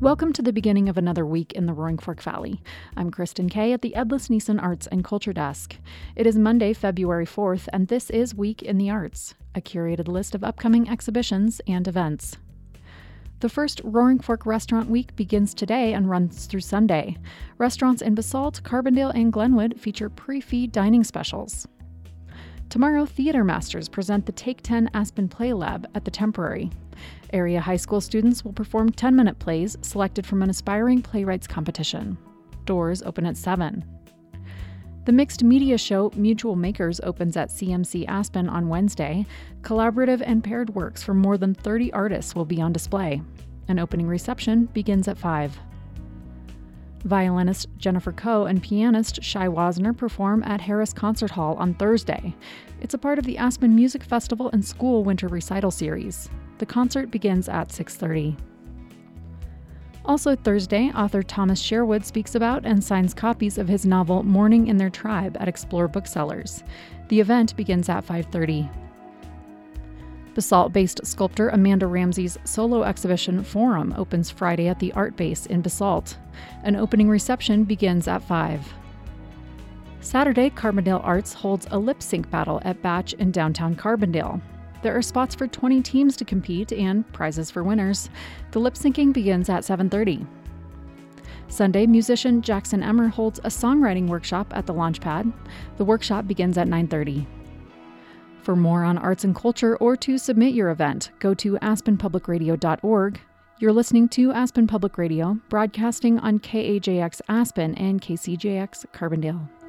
Welcome to the beginning of another week in the Roaring Fork Valley. I'm Kristen Kay at the Ed Lusniesen Arts and Culture Desk. It is Monday, February 4th, and this is Week in the Arts, a curated list of upcoming exhibitions and events. The first Roaring Fork Restaurant Week begins today and runs through Sunday. Restaurants in Basalt, Carbondale, and Glenwood feature pre-fee dining specials. Tomorrow, Theater Masters present the Take 10 Aspen Play Lab at the Temporary. Area high school students will perform 10-minute plays selected from an aspiring playwrights competition. Doors open at 7. The mixed media show Mutual Makers opens at CMC Aspen on Wednesday. Collaborative and paired works from more than 30 artists will be on display. An opening reception begins at 5. Violinist Jennifer Coe and pianist Shai Wasner perform at Harris Concert Hall on Thursday. It's a part of the Aspen Music Festival and School Winter Recital Series. The concert begins at 6:30. Also Thursday, author Thomas Sherwood speaks about and signs copies of his novel Mourning in Their Tribe at Explore Booksellers. The event begins at 5:30. Basalt-based sculptor Amanda Ramsey's solo exhibition Forum opens Friday at the Art Base in Basalt. An opening reception begins at 5. Saturday, Carbondale Arts holds a lip sync battle at Batch in downtown Carbondale. There are spots for 20 teams to compete and prizes for winners. The lip syncing begins at 7:30. Sunday, musician Jackson Emmer holds a songwriting workshop at the Launchpad. The workshop begins at 9:30. For more on arts and culture or to submit your event, go to aspenpublicradio.org. You're listening to Aspen Public Radio, broadcasting on KAJX Aspen and KCJX Carbondale.